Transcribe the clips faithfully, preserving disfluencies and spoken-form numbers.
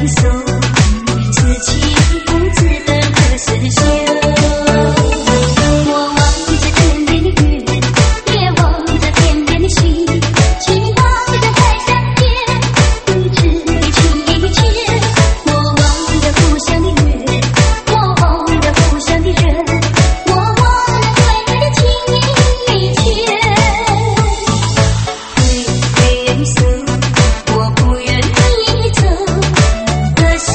我不愿你走，可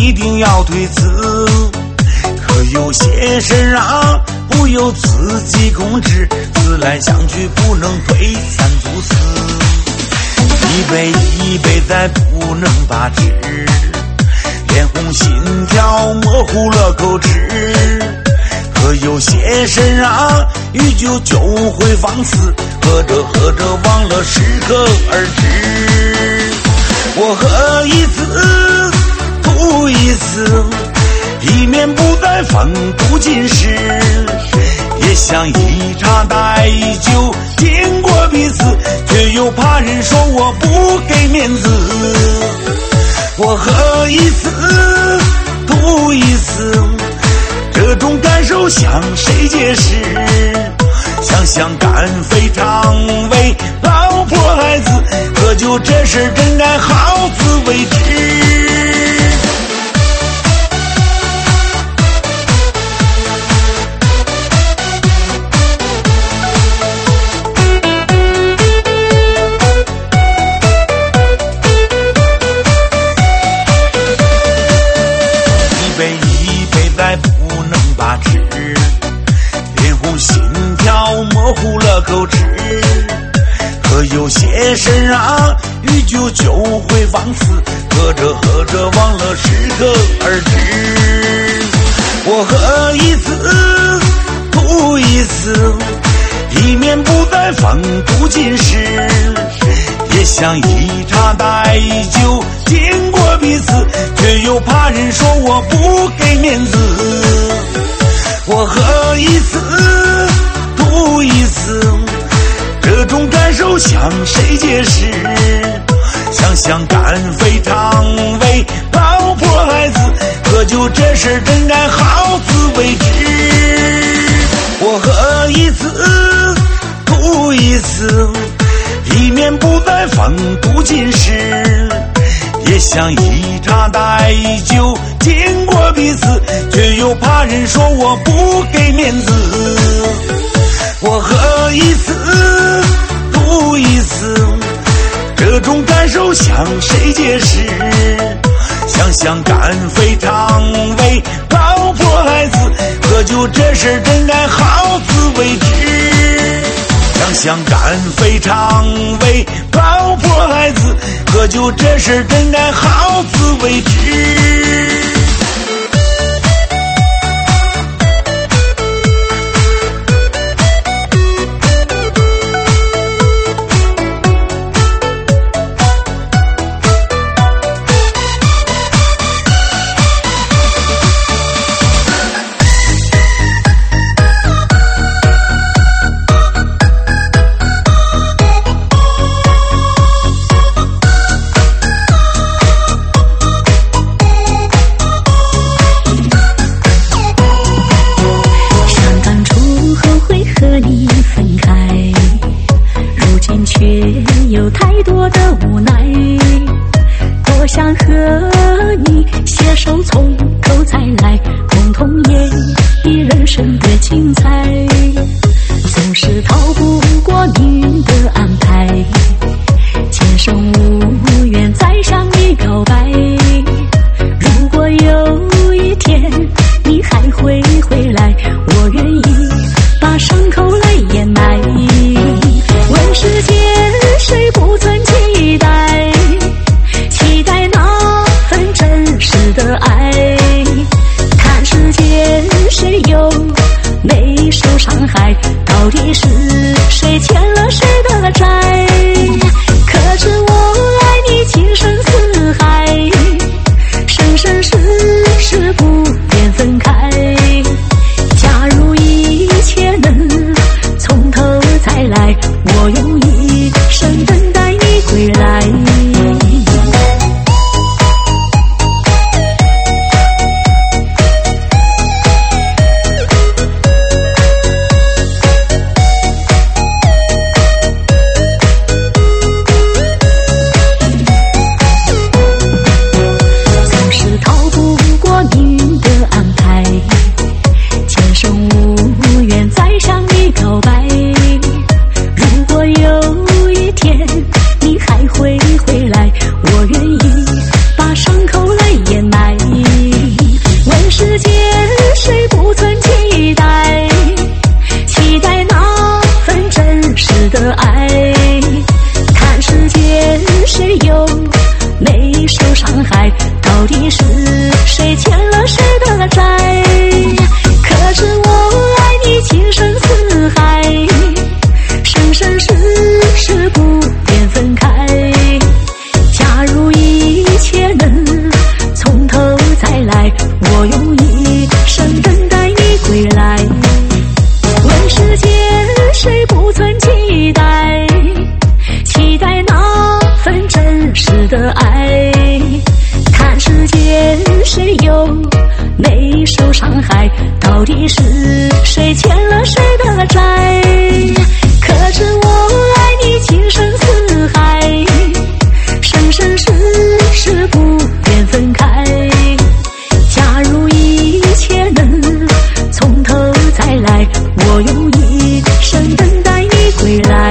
一定要推辞。可有些事啊，不由自己控制，思来想去不能推三阻四，一杯一杯再不能把持，脸红心跳模糊了口齿。可有些事啊，欲救就会放肆，喝着喝着忘了适可而止。我喝一次吐一次，以免不再放毒进食，也想一茶代酒经过彼此，却又怕人说我不给面子。我喝一次吐一次，这种感受向谁解释？想想肝肺肠胃老婆孩子，喝酒这事真该好自为之。一杯一杯再不能把持，脸红心跳模糊了口齿。可有些事啊，欲救就会放肆，喝着喝着忘了适可而止。我喝一次吐一次，以免不再放毒进食，也想一茶代酒经过彼此，却又怕人说我不给面子。我喝一次吐一次，这种感受向谁解释？想想肝肺肠胃老婆孩子，喝酒这事真该好自为之。我喝一次吐一次，以免不再放毒进食，也想一茶代酒经过彼此，却又怕人说我不给面子。我喝一次吐一次，这种感受向谁解释？想想肝肺肠胃老婆孩子，喝酒这事真该好自为之。想想肝肺肠胃老婆孩子，喝酒这事真该好自为之。 有太多的无奈，多想和你携手从头再来，共同演绎人生的精彩。总是逃不过命运的安排，前生无缘再向你表白。如果有一天你还会回来，我愿意把伤口来掩埋。问世间谁不曾期待，期待那份真实的爱。看世间谁又没受伤害，到底是谁欠了谁的债？可是我爱你情深似海，生生世世不愿分开。假如一切能从头再来，我用一生等待你归来。 害，到底是谁欠了谁的债？可是我爱你情深似海，生生世世不愿分开。假如一切能从头再来，我用一生等待你归来。问世间谁不曾期待，期待那份真实的爱。看世间谁又没受伤害，到底是谁欠了谁的债？可是我爱你情深似海，生生世世不愿分开。假如一切能从头再来，我用一生等待你归来。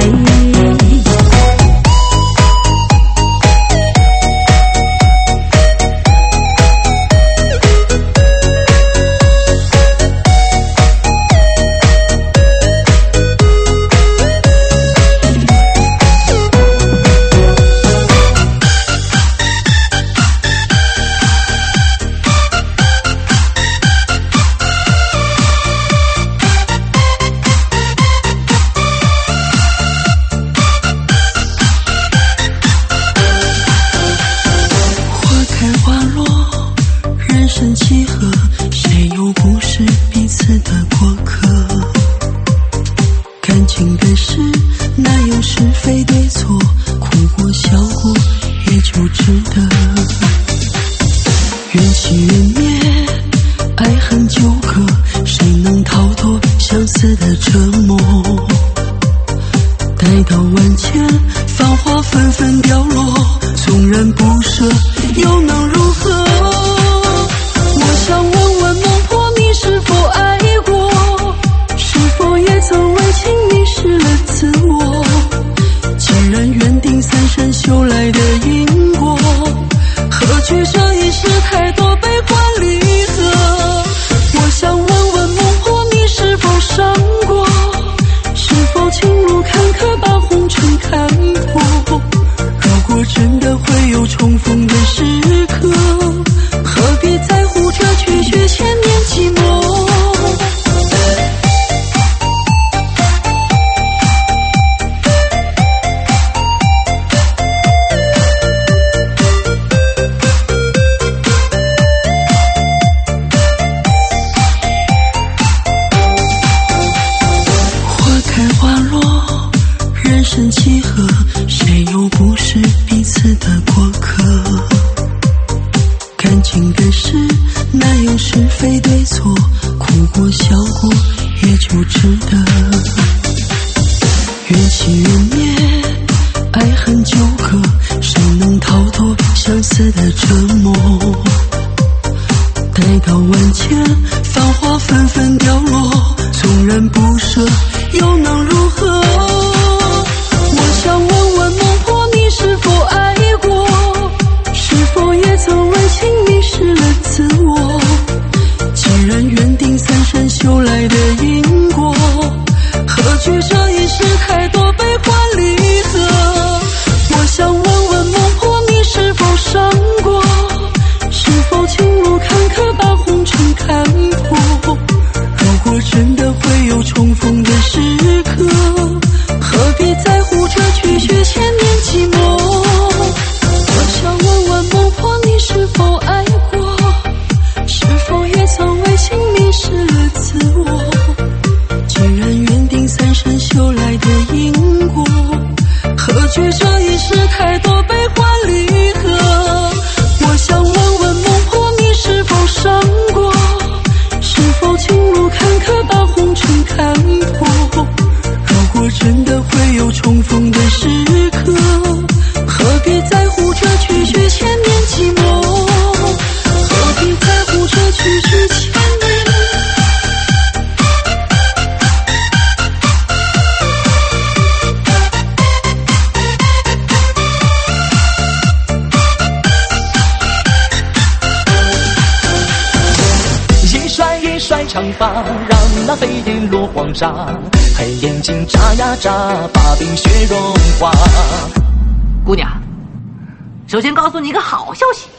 长发让那飞燕落黄沙，黑眼睛眨呀眨，把冰雪融化。 姑娘，首先告诉你一个好消息，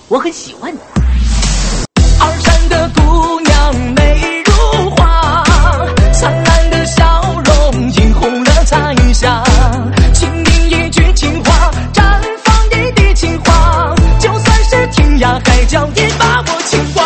我很喜欢你。二山的姑娘美如花，灿烂的笑容映红了彩霞，轻吟一句情话，绽放一地情话，就算是天涯海角也把我牵挂。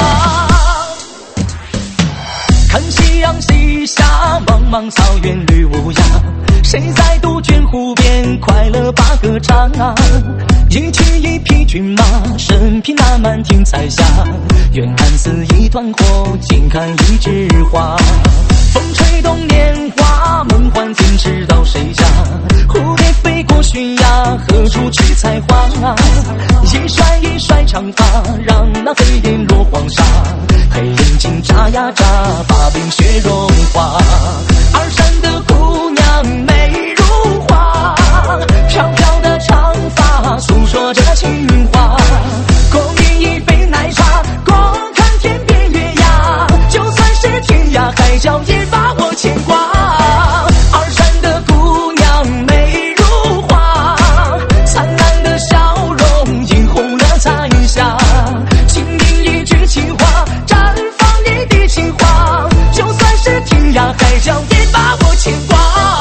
看夕阳西下，茫茫草原绿无涯，谁在杜鹃湖边快乐把歌唱啊？一骑一匹骏马，身披那满庭彩霞，远看似一团火，近看一枝花。风吹动年华，梦幻天知道谁家？蝴蝶飞过悬崖，何处去采花啊？一甩一甩长发，让那飞燕落黄沙，黑眼睛眨呀眨，把冰雪融化。二山的姑娘美如花，飘飘的长发诉说着情话，共饮一杯奶茶，共看天边月牙，就算是天涯海角也把我牵挂。二山的姑娘美如花，灿烂的笑容映红了彩霞，轻吟一句情话，绽放一地情话，就算是天涯海角也把我牵挂。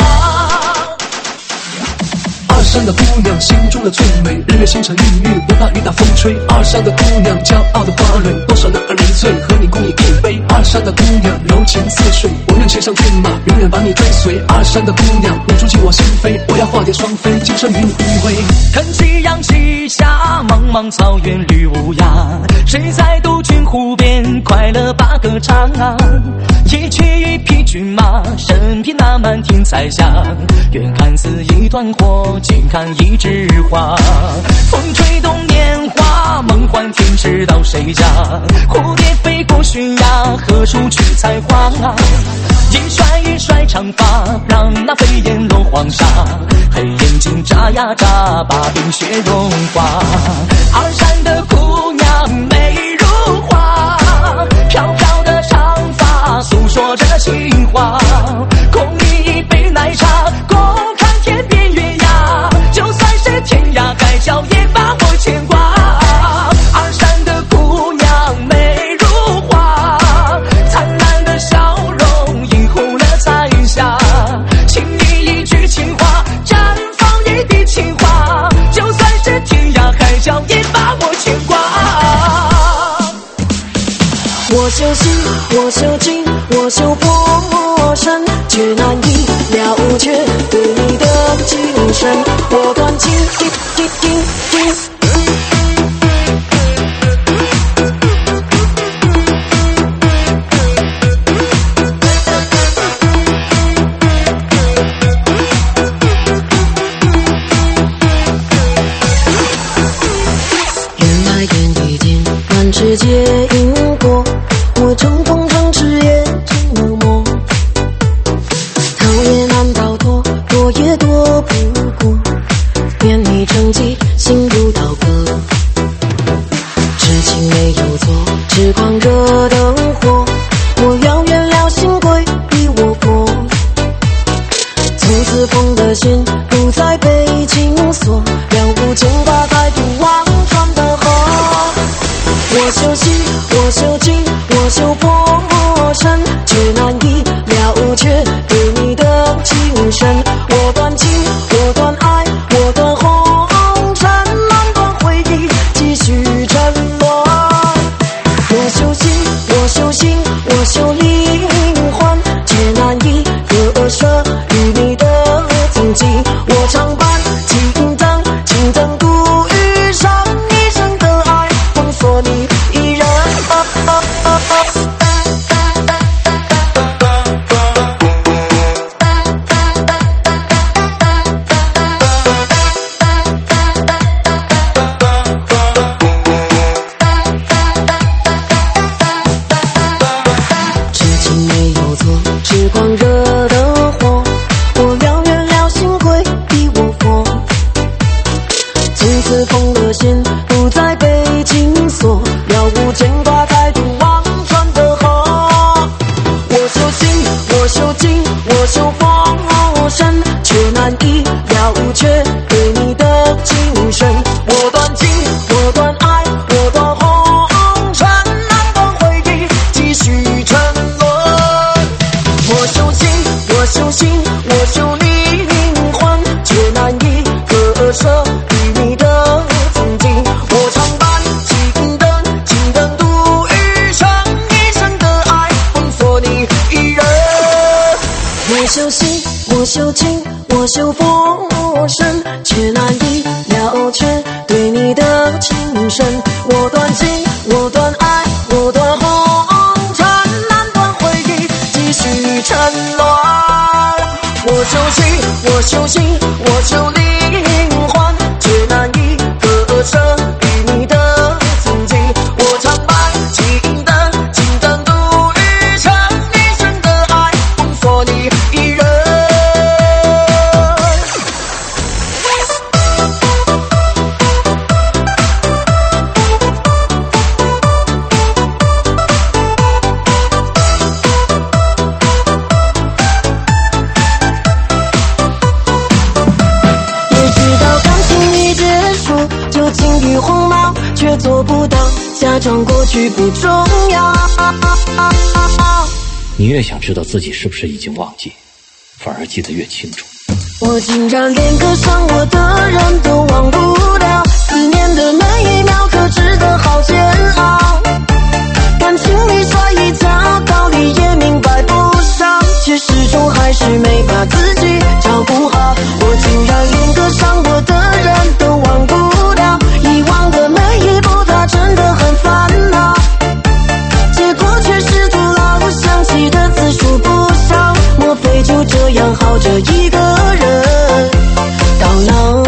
二山的姑娘心中的最美，日月星辰孕育，不怕雨打风吹。二山的姑娘骄傲的花蕊，多少男儿迷醉，和你共饮一杯。二山的姑娘柔情似水，我愿骑上骏马，永远把你追随。二山的姑娘你住进我心扉，我要化蝶双飞，今生与你依偎。 看夕阳西下，茫茫草原绿无涯，谁在杜鹃湖边快乐把歌唱啊？一骑一匹骏马，身披那满庭彩霞，远看似一团火，近看一枝花。风吹动年华，梦幻天知道谁家？蝴蝶飞过悬崖，何处去采花啊？一甩一甩长发，让那飞燕落黄沙，黑眼睛眨呀眨，把冰雪融化。二山的姑娘美如花，飘飘的长发诉说着情话，共饮一杯奶茶，共看天边月牙，就算是天涯海角也把我牵挂。二山的姑娘美如花，灿烂的笑容映红了彩霞，轻吟一句情话，绽放一地情话，就算是天涯海角也把我牵挂。 我修心，我修精，我修破身，却难以了却对你的精神。我断情，情情情情。缘来缘已尽，满世界因果。我乘风乘赤也成了梦，逃也难逃脱，躲也躲不过，愿你成疾，心如刀割。痴情没有错，只狂热灯火，我要原谅心归逼我过。从此风的线不再被紧锁，了无牵挂在不忘川的河。我修心，我修精，我修破身，却难以了却对你的情深。我断情，我断爱，我断红尘，难断回忆，继续沉沦。我修心，我修心，我修灵魂，却难以割舍与你的曾经。我常伴情灯，情灯度余生，一生的爱封锁你一人。 我修情，我修佛身，却难以了却对你的情深。我断情，我断爱，我断红尘，难断回忆，继续沉沦。我修情，我修心，我修灵魂，却难以割舍与你的曾经。我常白情灯，情灯度余生，一生的爱封锁你一人。却做不到假装过去不重要。 你越想知道自己是不是已经忘记，反而记得越清楚。 我竟然连个伤我的人都忘不了，思念的每一秒可值得好煎熬。感情里摔一跤，道理也明白不少，却始终还是没把自己照顾好。我竟然连个伤我的人都忘不了，遗忘的每一步他真的很烦恼，结果却是徒劳，想起的次数不少，莫非就这样耗着一个人到老。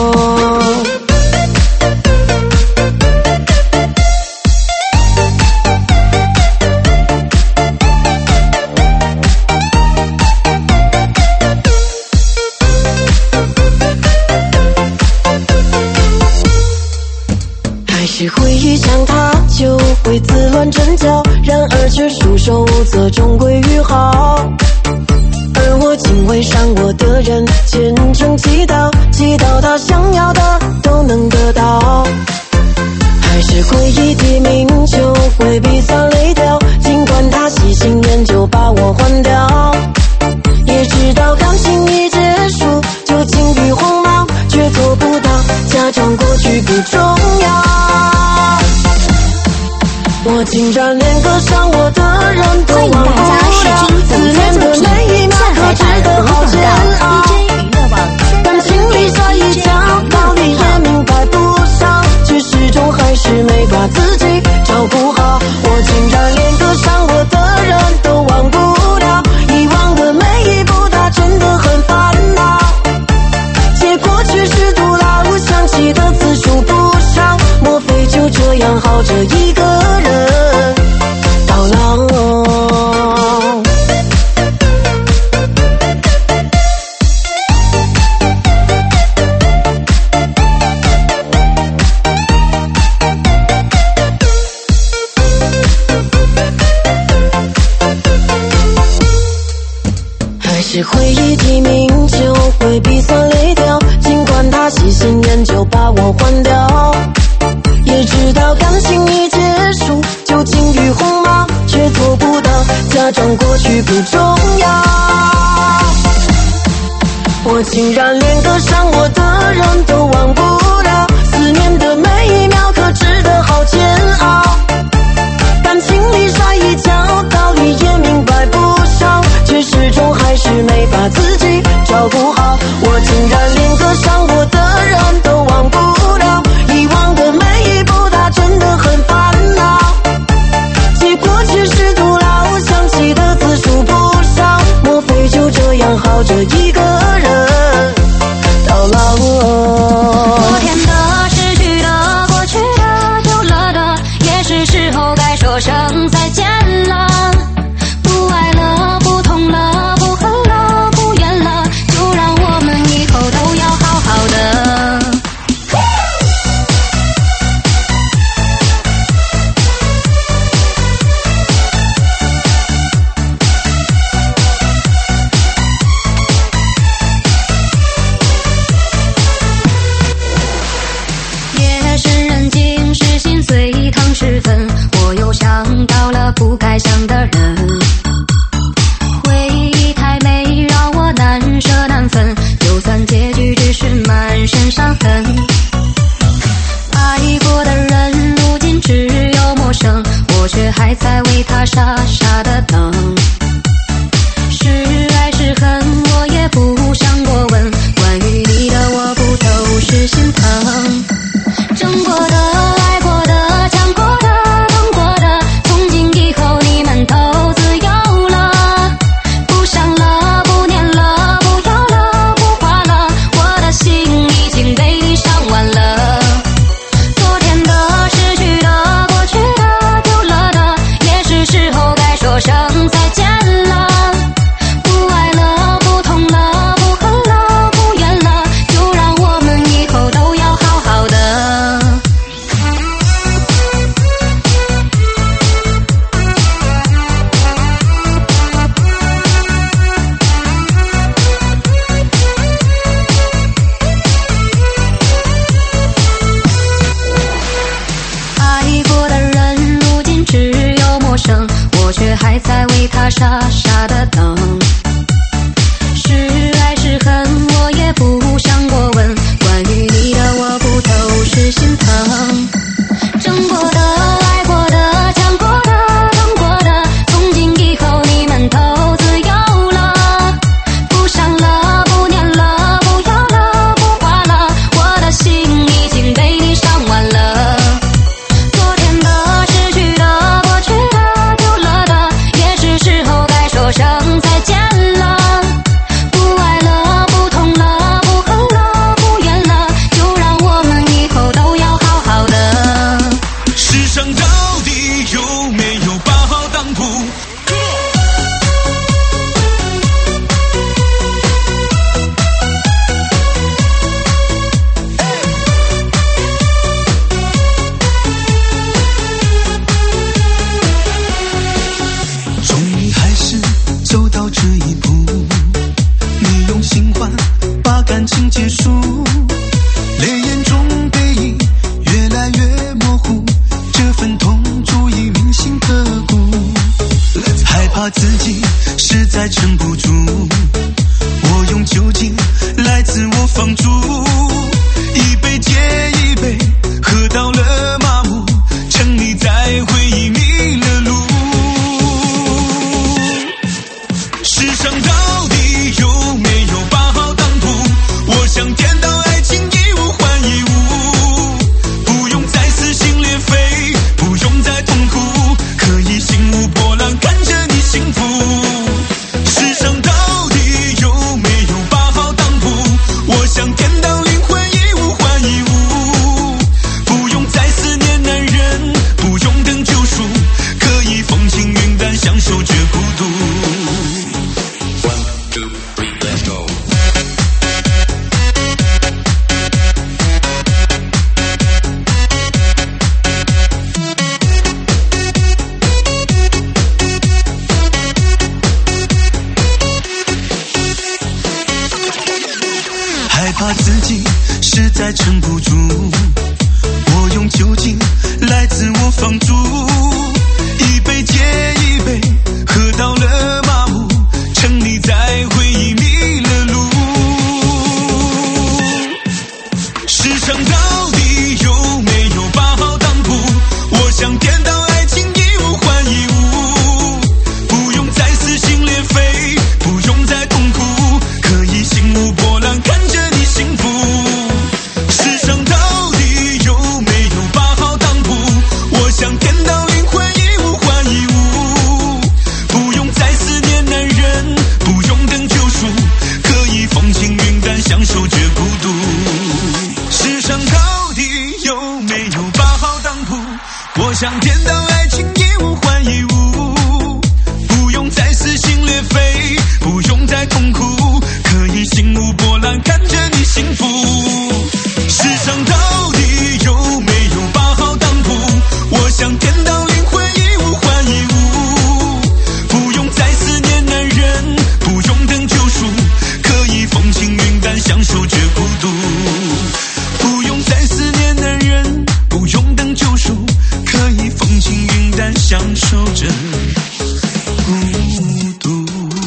回忆想他就会自乱阵脚，然而却束手无策，终归于好。而我竟为伤我的人虔诚祈祷，祈祷他想要的都能得到。还是回忆提名就会鼻酸泪掉，尽管他细心研究把我换掉。也知道感情已结束就轻于鸿毛，却做不到假装过去不重要。我竟然连个伤我的人都忘不了，思念的每一秒可值得好煎熬。感情里摔一跤，道理也明白不少，却始终还是没把自己照顾好。我竟然连个伤我的人都忘不了，遗忘的每一步他真的很烦恼，结果却是徒劳，想起的次数不少，莫非就这样耗着一个人到老。还是回忆提名就会鼻酸泪掉，尽管他细心研究把我换掉。也知道感情已结束就轻于鸿毛，却做不到假装过去不重要。我竟然连个伤我的人都忘不了，思念的每一秒可值得好煎熬。感情里摔一跤，道理也明白不少，却始终还是没把自己照顾好。我竟然连个伤我的人都忘不了，遗忘的每一步他真的很烦恼，结果却是徒劳，想起的次数不少，莫非就这样耗着一个人到老。 却还在为他傻傻的等。是爱是恨，我也不想过问，关于你的我不都是心疼。争过的，爱过的，讲过的，等过的，从今以后你们都自由了，不想了，不念了，不要了，不画了，我的心已经被你伤完了。昨天的，失去的，过去的，丢了的，也是时候该说声再见了。不爱了，不痛了，不恨了，不怨了，就让我们以后都要好好的。 世上到底有没有把好当铺？终于还是走到这一步，你用新欢把感情结束，泪眼中背影越来越模糊，这份痛足以铭心刻骨，害怕自己实在撑不住，我用酒精来自我放逐，一杯接一杯喝到了麻木，沉溺在回忆迷了路。世上到底有没有把好当铺？我想颠倒爱情一物换一物，不用再撕心裂肺，不用再痛苦，可以心无波澜看着你幸福。世上到底有没有把好当铺？我想颠倒灵魂一物换一物，不用再思念男人，不用等救赎，可以风轻云淡享受着孤独。害怕自己实在撑不住，我用酒精来自我放逐，一杯接一杯喝到了麻木，沉溺在回忆迷了路。世上到底有没有把好当铺？我想颠倒爱情一物换一物，不用再撕心裂肺，不用再痛苦，可以心无波澜看着你幸福。世上到底有没有把好当铺？我想颠倒灵魂一物换一物，不用再思念男人，不用等救赎，可以风轻云淡享受着孤独。世上到底有没有把好当铺？我想颠倒爱情一物换一物，不用再撕心裂肺，不用再痛苦，可以心无波澜看着你幸福。世上到底有没有把好当铺？我想颠倒灵魂一物换一物，不用再思念男人，不用等救赎，可以风轻云淡享受着孤独。不用再思念男人，不用等救赎，可以风轻云淡享受着孤独。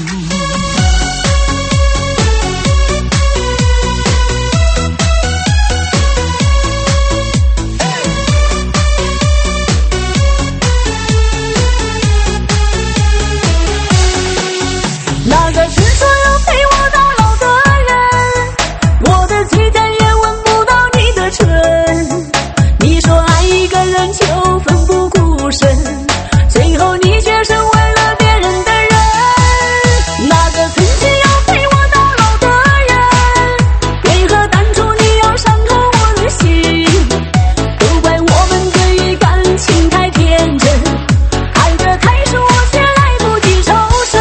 那个是说要陪我到老的人，我的嘴角也吻不到你的唇。你说爱一个人就奋不顾身，最后你却成为了别人的人。那个曾经要陪我到老的人，为何当初你要伤透我的心？都怪我们对于感情太天真，爱的开始我却来不及抽身。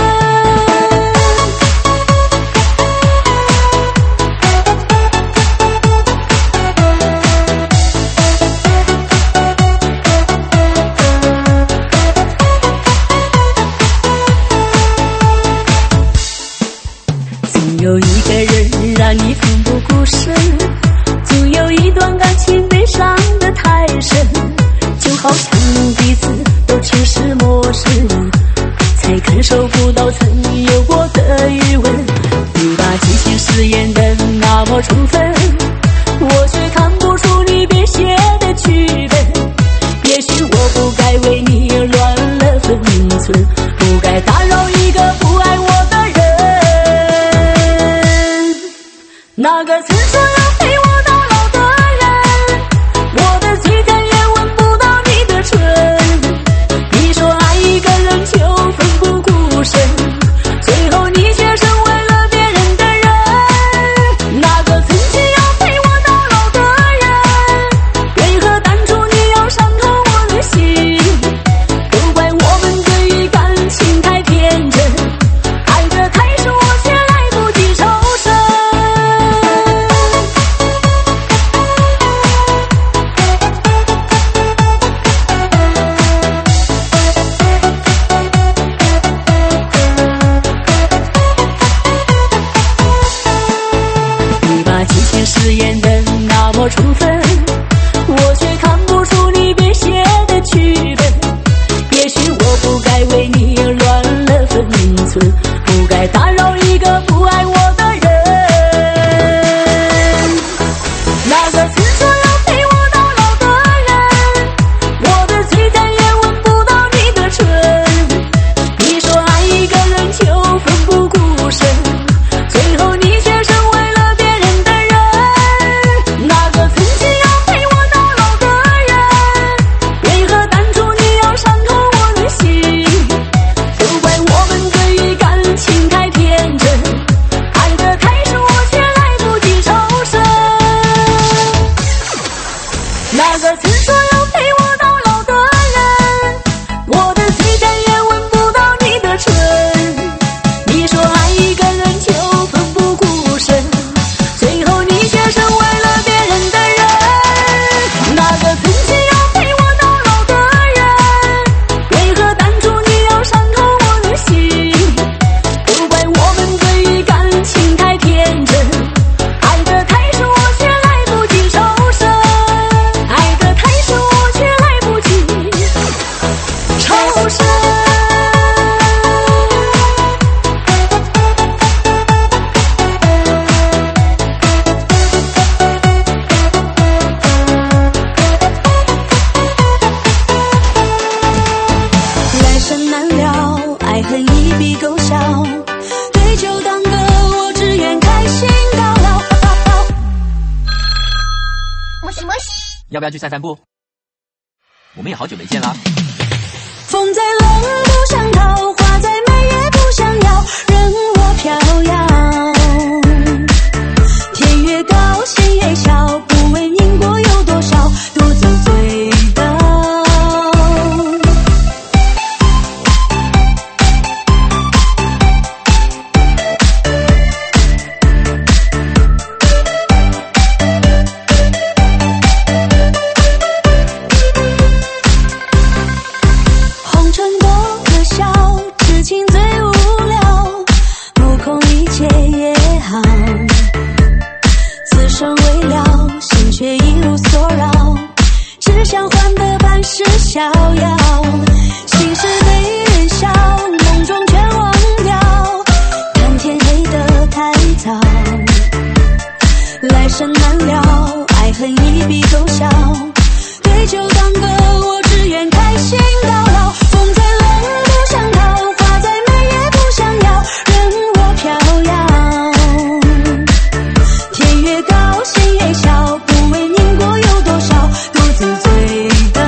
总有一个人让你奋不顾身，总有一段感情被伤得太深，就好像彼此都只是陌生人。 不要去散散步？我们也好久没见啦。 风再冷不想逃，花再美也不想要，任我飘摇。天越高，心越小，不问因果有多少，独自醉倒。红尘多可笑，痴情最无聊，目空一切也好，此生未了，心却一无所扰，只想换得半世逍遥。心事对人笑，梦中全忘掉，看天黑得太早，来生难料，爱恨一笔勾销，对酒当歌，我只愿开心到老。风再冷不想逃，花再美也不想要，任我飘摇。天越高，心越小，不问因果有多少，独自醉倒。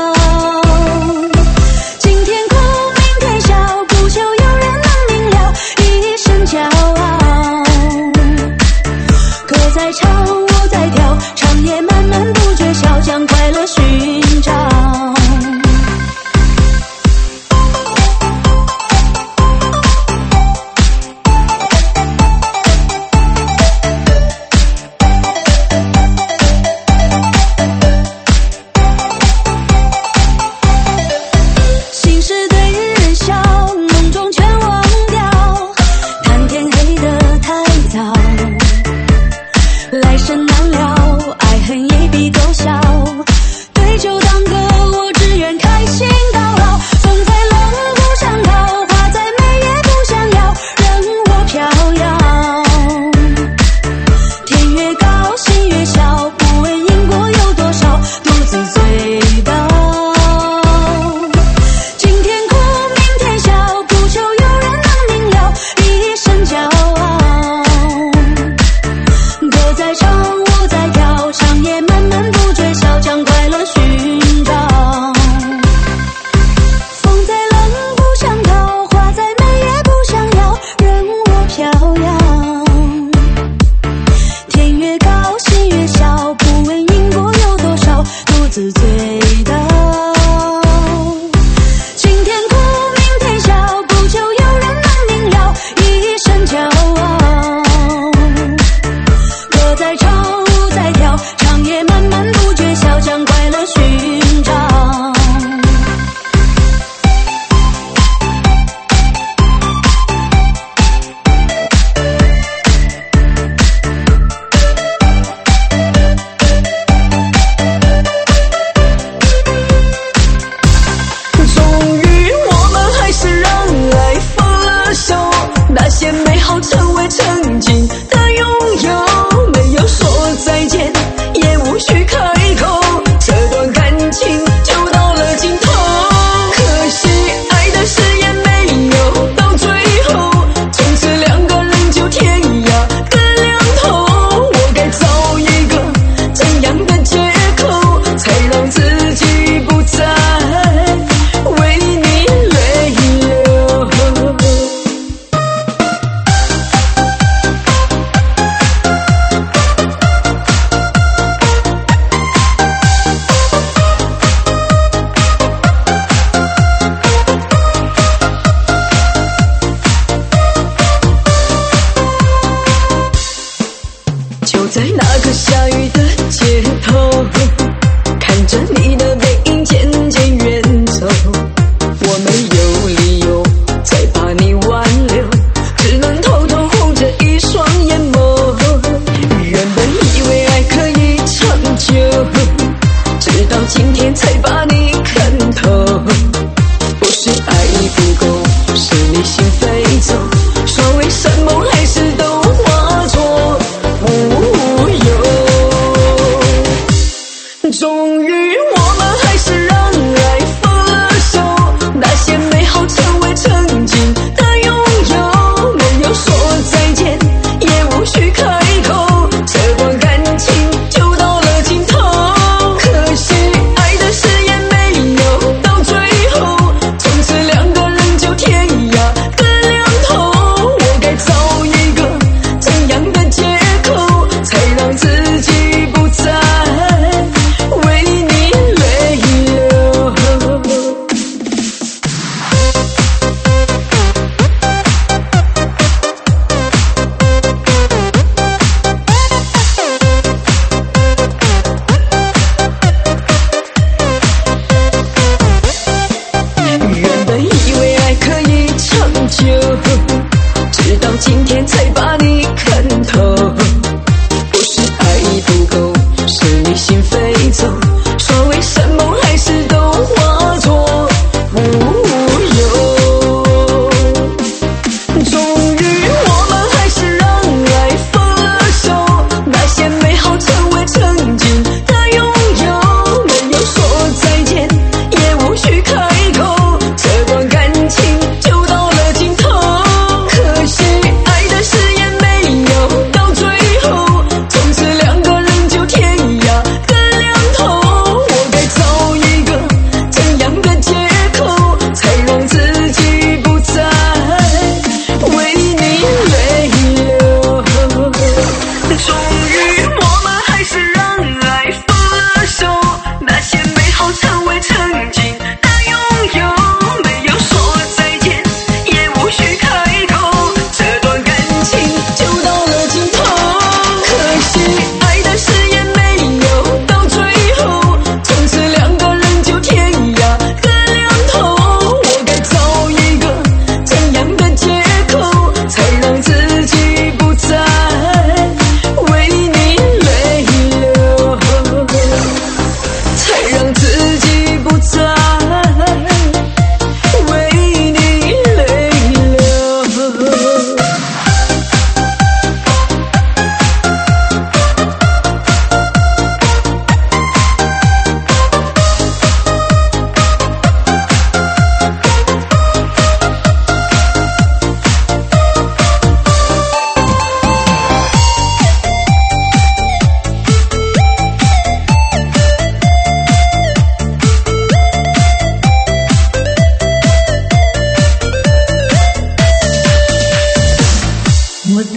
今天哭，明天笑，不求有人能明了，一身骄傲。歌在唱，我在跳，长夜漫漫不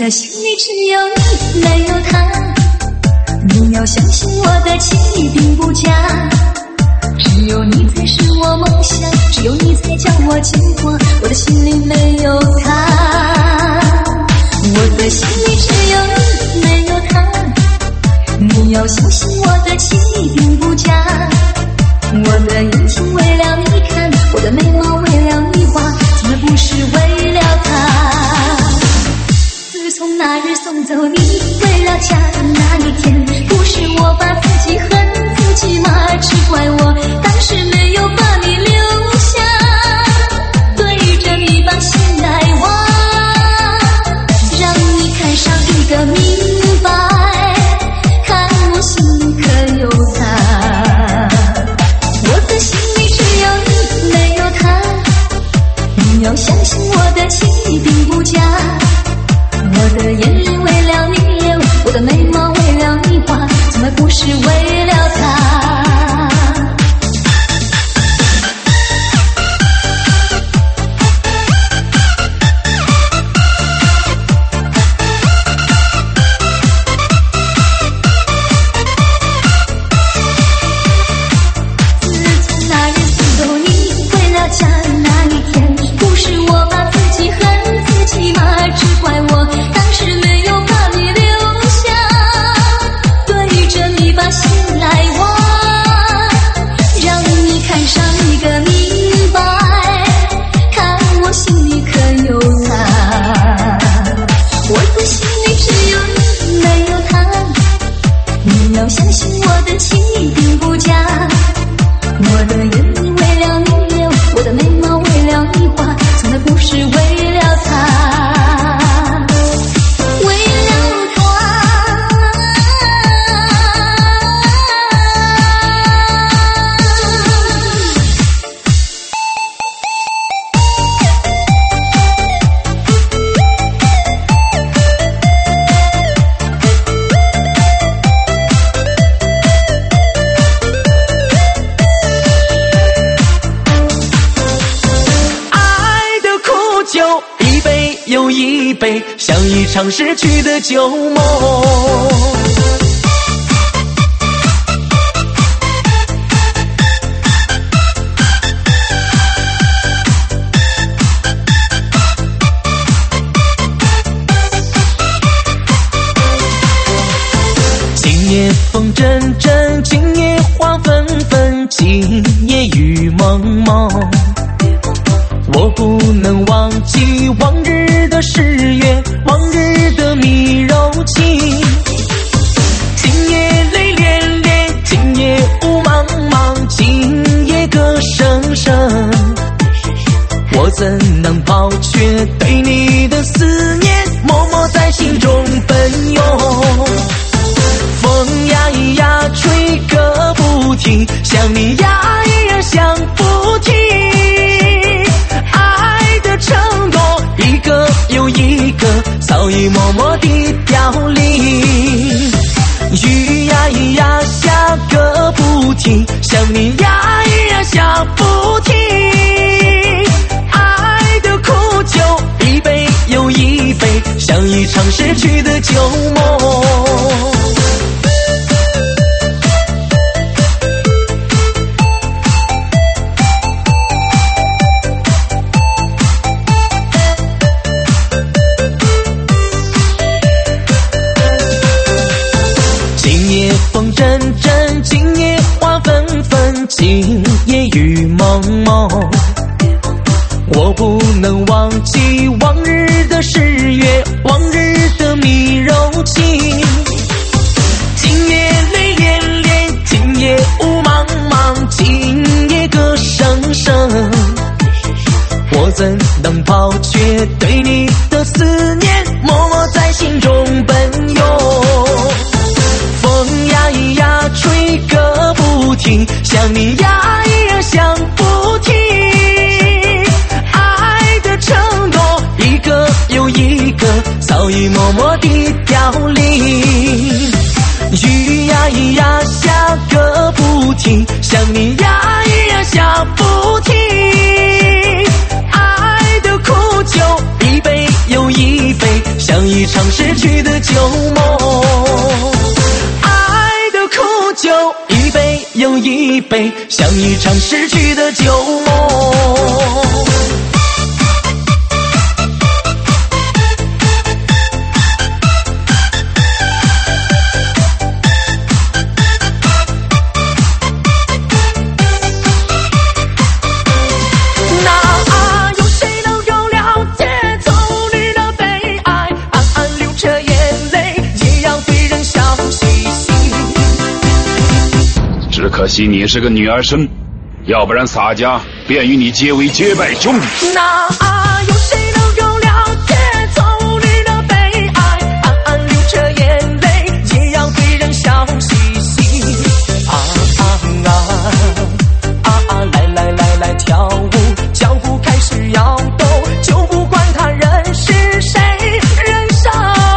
的心里只有你，没有他。你要相信我的情意并不假，只有你才是我梦想，只有你才叫我牵挂，我的心里没有他。我的心里只有你，没有他。你要相信我的情意并不假，我的眼睛为了你看，我的眉毛为了你画，从来不是为了他。自从那日送走你，为了家那一天，不是我把自己恨自己吗？只怪我当时没有把你留下，对着你把心来挖，让你看上一个明白，看我心里可有他。我的心里只有你，没有他。你要相信我的情意并不假，我的眼泪为了你流，我的眉毛为了你画，从来不是为了他。 像一场逝去的旧梦，今夜风阵阵，今夜花纷纷，今夜雨蒙蒙。我不能忘记往日的誓约，往日的迷柔情。今夜泪涟涟，今夜雾茫茫，今夜歌声声。我怎能抛却对你的思念，默默在心中奔涌。风呀呀吹个不停，想你呀呀想不停。承诺一个又一个，早已默默地凋零。雨呀呀下个不停，想你呀呀下不停。爱的苦酒一杯又一杯，像一场逝去的旧梦。风阵阵，今夜花纷纷，今夜雨蒙蒙。我不能忘记往日的誓约，往日的迷柔情。今夜泪涟涟，今夜雾茫茫，今夜歌声声。我怎能抛却对你的思念，默默在心中奔涌。风呀呀吹个不停，想你呀呀想不停。爱的承诺一个又一个，早已默默地凋零。雨呀呀下个不停，想你呀呀下不停。爱的苦酒一杯又一杯，像一场逝一杯，像一场逝去的旧梦。 只可惜你是个女儿身，要不然洒家便与你结为结拜兄弟。 那有谁能够了解从你的悲哀？暗暗流着眼泪，也要对人笑嘻嘻。啊啊啊啊啊！来来来来跳舞，脚步开始摇动，就不管他人是谁，人生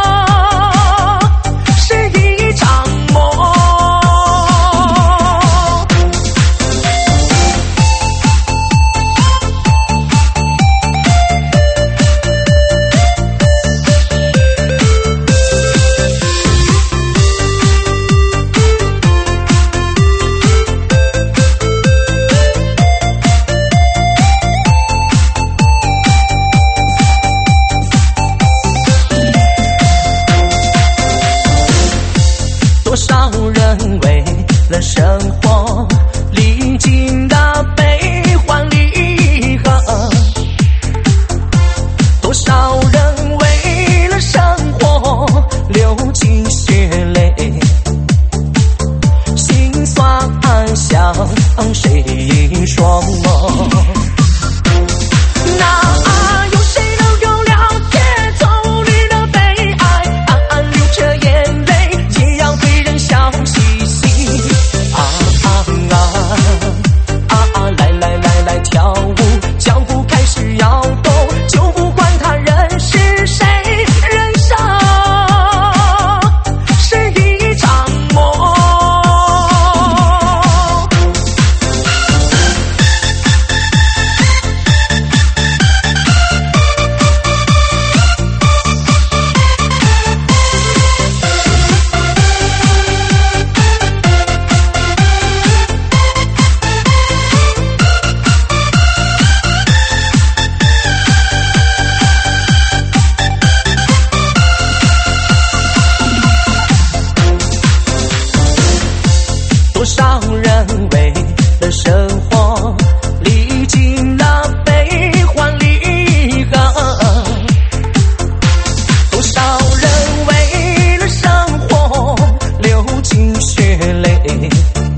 是一场梦。多少人为了生活历经的悲欢离合，多少人为了生活流尽血泪，心酸向谁说？那有谁能够了解从你的悲哀？暗暗流着眼泪，也要对人笑嘻嘻。啊啊啊啊啊！来来来来跳舞，脚步开始摇动，就不管他人是谁，人生是一场梦。多少人为了生活历经了悲欢离合，多少人为了生活流尽血泪，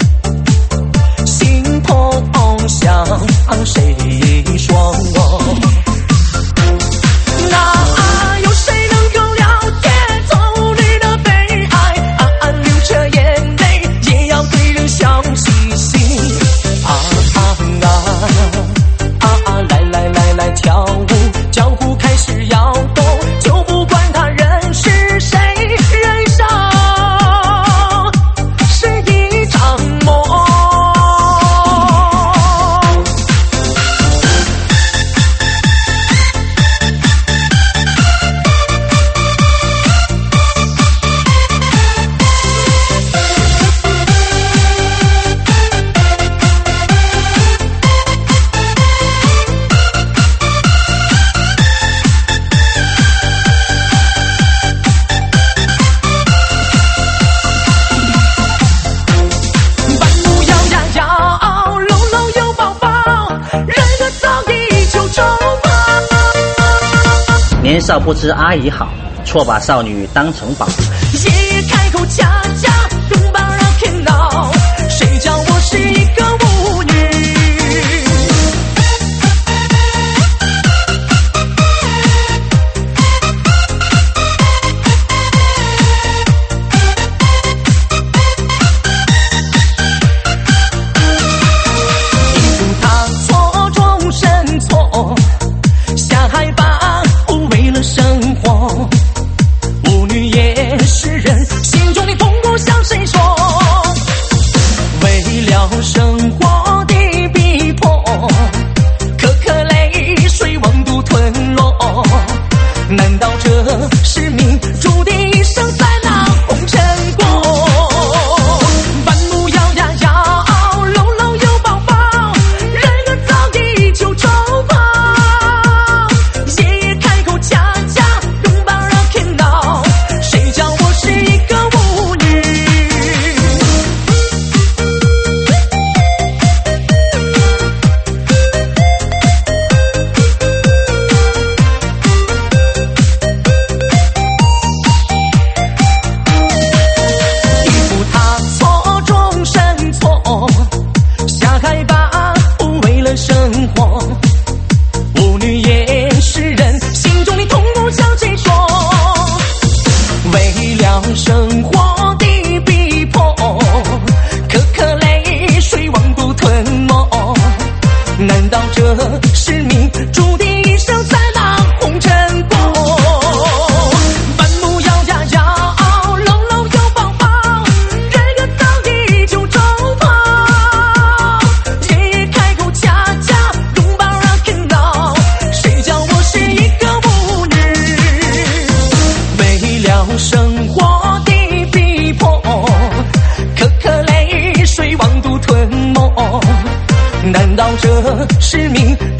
心痛向谁说？那有谁能够了解从你的悲哀？暗暗流着眼泪，也要对人笑嘻嘻。啊啊啊啊啊！来来来来跳舞，脚步开始摇动，就不管他人是谁，人生是一场梦。半路摇呀摇，楼楼有宝宝，人可早已九州跑。 年少不知阿姨好，错把少女当成宝。 爷爷开口恰恰拥抱 rock and roll， 谁叫我是一个舞女？一步踏错，终身错，下海吧，为了生活。舞女也是人，心中的痛过是命，